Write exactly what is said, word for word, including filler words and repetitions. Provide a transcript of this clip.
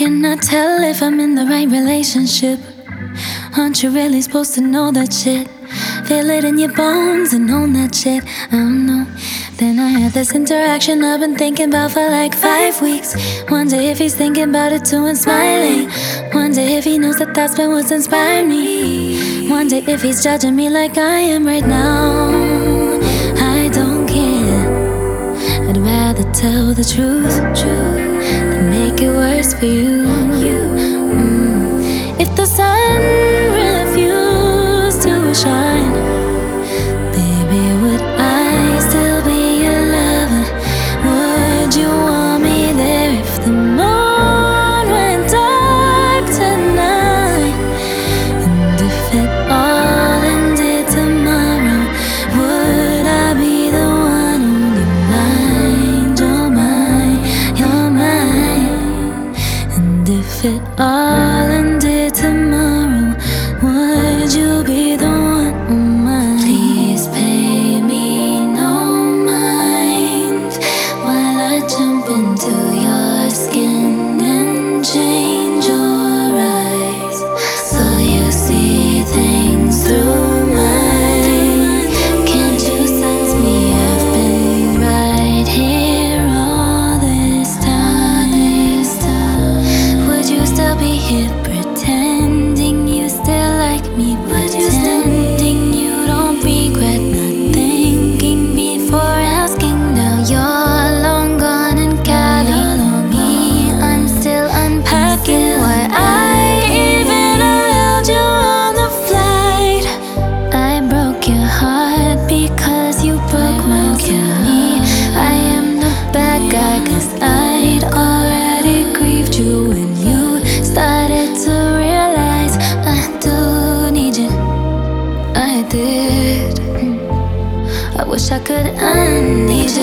cannot tell if I'm in the right relationship. Aren't you really supposed to know that shit? Feel it in your bones and own that shit. I don't know. Then I had this interaction I've been thinking about for like five weeks. Wonder if he's thinking about it too and smiling. Wonder if he knows that that's been what's inspired me. Wonder if he's judging me like I am right now. I don't care. I'd rather tell the truth than make it worse for you. Mm. If the sun refused to shine, baby, would I still be your lover? Would you want me there if the moon went dark tonight? And if it all ended tomorrow, would I be the one on your mind, your mind, your mind? And if it all ended tomorrow, would you be the one on mine? Please pay me no mind while I jump into your skin and change your eyes, so you see things through mine. Can't you sense me? I've been right here all this time. Would you still be here pretending you still like me? Pretending you don't regret not thinking before asking. Now you're long gone and carrying me, I'm still unpacking. Why I even allowed you on the flight? I broke your heart because you broke mine to me. I am the bad guy cause I'd already grieved you when you started to realize I do need you. I did. I wish I could unleash